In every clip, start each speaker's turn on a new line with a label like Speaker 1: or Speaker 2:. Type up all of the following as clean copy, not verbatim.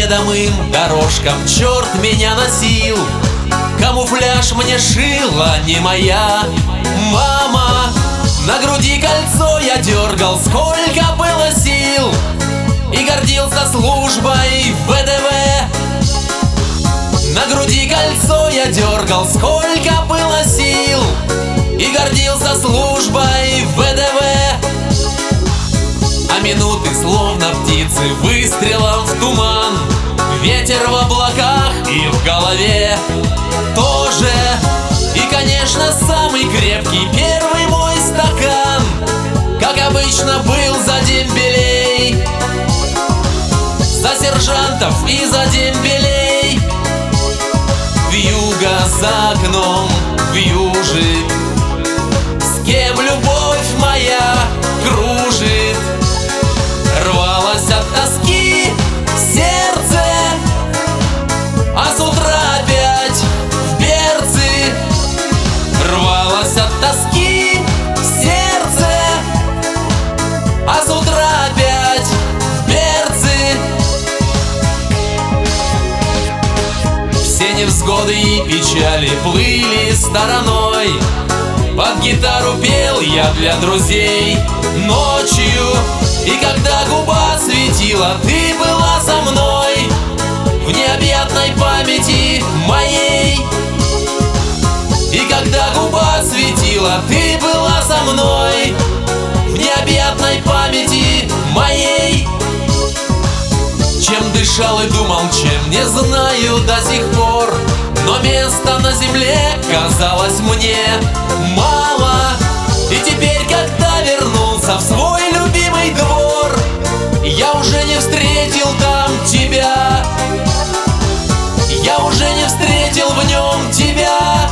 Speaker 1: неведомым дорожкам черт меня носил. Камуфляж мне шила не моя мама. На груди кольцо я дергал, сколько было сил, и гордился службой в ВДВ. На груди кольцо я дергал, сколько было сил, и гордился службой в ВДВ. А минуты словно птицы выстрелом в туман, ветер в облаках и в голове тоже. И, конечно, самый крепкий первый мой стакан, как обычно, был за дембелей, за сержантов и за дембелей. Вьюга за окном вьюжит, с кем любовь моя кружит. Рвалось от тоски сердце, а с утра опять в берцы. Рвалось от тоски сердце, а с утра опять в берцы. Все невзгоды и печали плыли стороной, под гитару пел я для друзей ночью. И когда губа светила, ты была со мной в необъятной памяти моей. И когда губа светила, ты была со мной в необъятной памяти моей. Чем дышал и думал, чем не знаю до сих пор, но места на земле казалось мне мало. И теперь, когда вернулся в свой любимый двор, я уже не встретил там тебя. Я уже не встретил в нем тебя.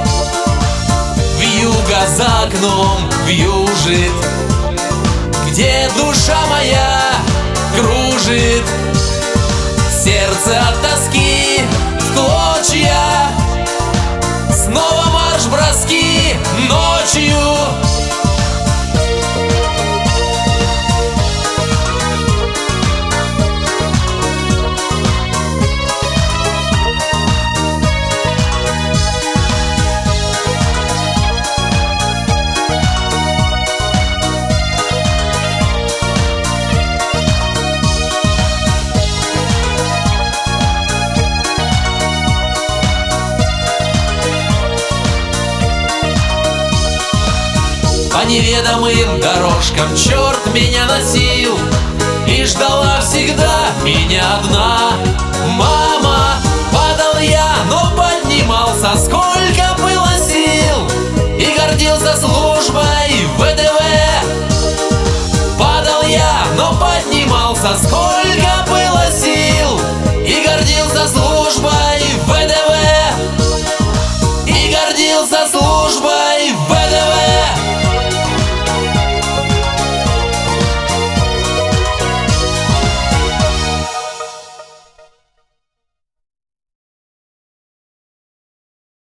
Speaker 1: Вьюга за окном вьюжит, где душа моя кружит. Сердце от тоски в клочья, снова марш-броски ночью. По неведомым дорожкам черт меня носил, и ждала всегда меня одна мама. Падал я, но поднимался, сколько было сил, и гордился службой в ВДВ. Падал я, но поднимался, сколько было сил, и гордился службой в ВДВ. И гордился службой